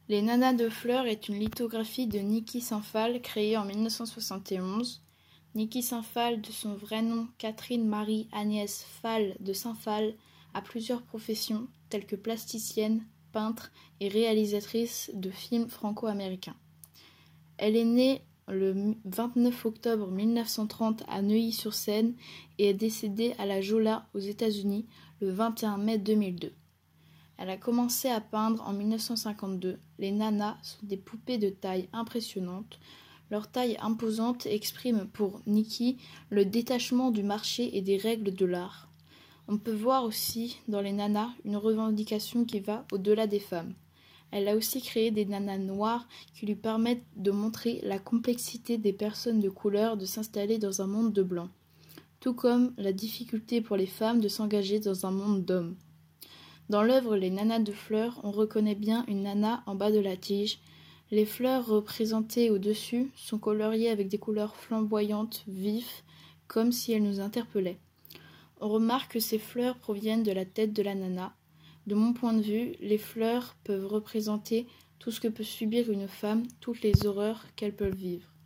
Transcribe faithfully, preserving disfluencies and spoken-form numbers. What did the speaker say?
Les Nanas de Fleurs est une lithographie de Niki Saint-Phalle créée en mille neuf cent soixante et onze. Niki Saint-Phalle, de son vrai nom Catherine Marie Agnès Phalle de Saint-Phal, a plusieurs professions telles que plasticienne, peintre et réalisatrice de films franco-américains. Elle est née le vingt-neuf octobre mille neuf cent trente à Neuilly-sur-Seine et est décédée à La Jolla aux États-Unis le vingt et un mai deux mille deux. Elle a commencé à peindre en mille neuf cent cinquante-deux. Les nanas sont des poupées de taille impressionnante. Leur taille imposante exprime pour Niki le détachement du marché et des règles de l'art. On peut voir aussi dans les nanas une revendication qui va au-delà des femmes. Elle a aussi créé des nanas noires qui lui permettent de montrer la complexité des personnes de couleur de s'installer dans un monde de blanc, tout comme la difficulté pour les femmes de s'engager dans un monde d'hommes. Dans l'œuvre Les Nanas de Fleurs, on reconnaît bien une nana en bas de la tige. Les fleurs représentées au-dessus sont coloriées avec des couleurs flamboyantes, vives, comme si elles nous interpellaient. On remarque que ces fleurs proviennent de la tête de la nana. De mon point de vue, les fleurs peuvent représenter tout ce que peut subir une femme, toutes les horreurs qu'elles peuvent vivre.